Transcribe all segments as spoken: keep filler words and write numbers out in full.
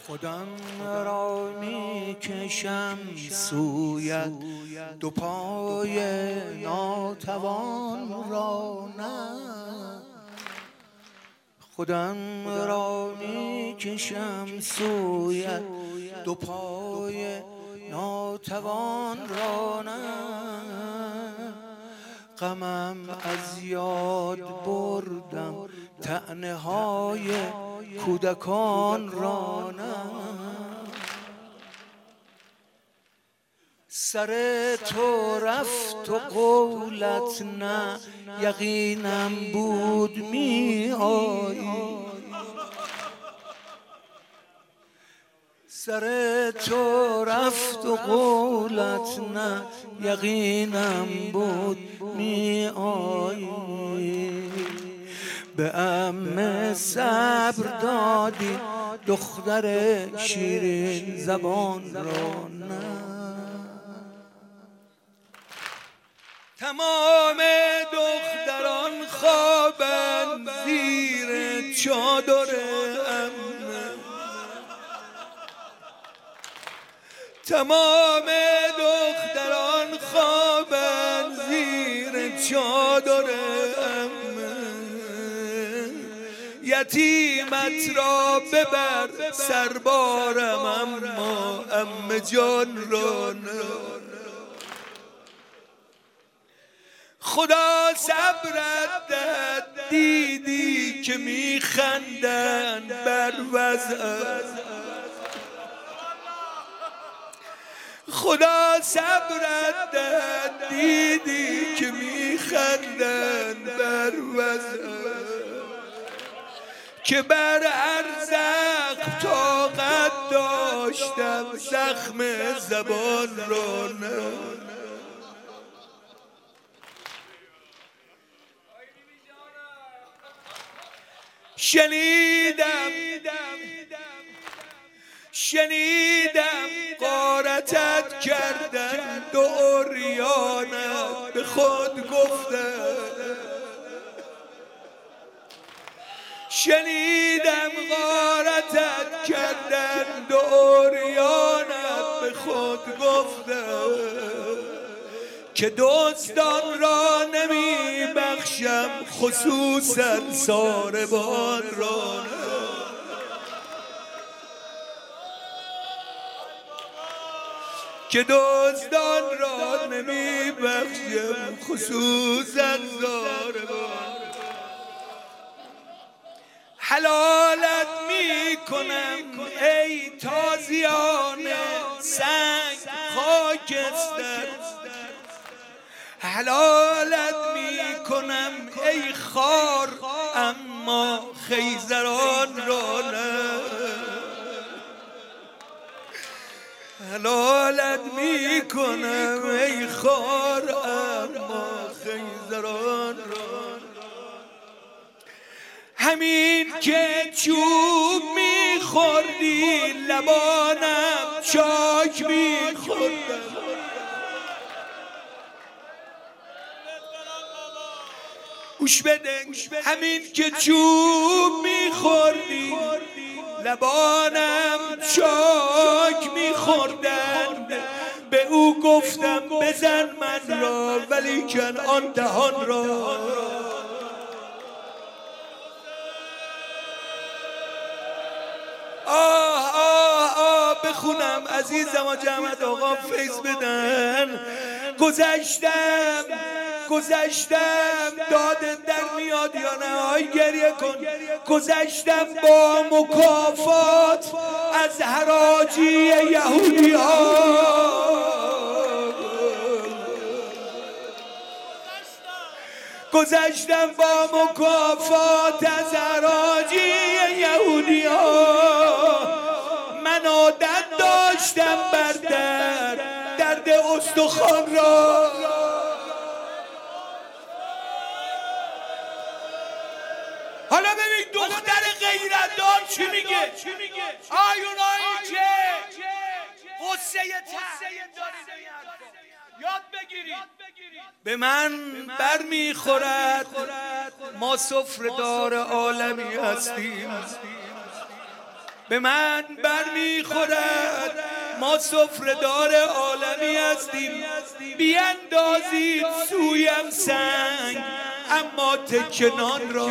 خودم را می کشم سویت، دو پای ناتوان را نه. خودم را می کشم سویت، دو پای ناتوان را نه. غمم از یاد بردم طعنه های کودکان را نه. سر تو رفت و قولت نه، یقینم بود می آیی. سر تو رفت و قولت نه، یقینم بود می آیی. به عمه صبر دادی دختر شیرین زبان را نه. تمام دختران خوابند زیر چادر عمه. تمام دختران خوابند زیر چادر عمه. یتیمت را ببر سربارم، اما عمه جان را نه. خدا صبرت دهد، دیدی که میخندند بر وضعت. خدا صبرت دهد، دیدی که میخندند بر وضعت. که بر ارزق طاقت داشتم زخم زبان را نه. شنیدم شنیدم غارتت کردن دو عریانت، به خود گفتم. شنیدم غارتت کردن دو عریانت، به خود گفتم. که دزدان را نمی بخشم، خصوصا ساربان را نه. که دزدان را نمی بخشم، خصوصا ساربان. حلالت می کنم ای تازیان سنگ خاکستر. حلالت می کنم ای خار، اما خیزران را نه. حلالت می کنم ای خار، اما خیزران را نه. همین که چوب می خوردی لبانم چاک می خوردم. گوش بده، همین که چوب میخوردی لبانم چاک میخوردند. به او گفتم بزن من را، ولیکن آن دهان را. آه آه آه بخونم عزیزم و جمعت آقا فیض بدن. گذشتم گذشتم دادت در میاد یا نه؟ آی گریه کن. گذشتم با مکافات از حراجی یهودی ها. گذشتم با مکافات از حراجی یهودی ها. من عادت داشتم بر در درد استخوان را. حالا ببین دختر غیرتدار چی میگه؟ آیونایی که قصه تحریم دارید یاد بگیرید. به من بر میخورد ما سفره دار عالمی هستیم. به من برمیخورد. ما سفره‌دار عالمی هستیم، بیاندازید سویم سنگ اما تکه نان را.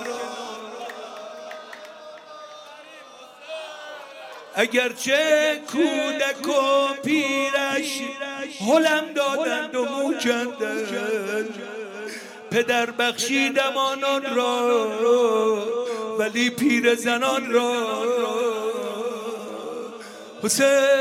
اگرچه کودک و پیرش هلم دادند و مو کندند، پدر بخشیدم آنان را ولی پیر زنان را. حسین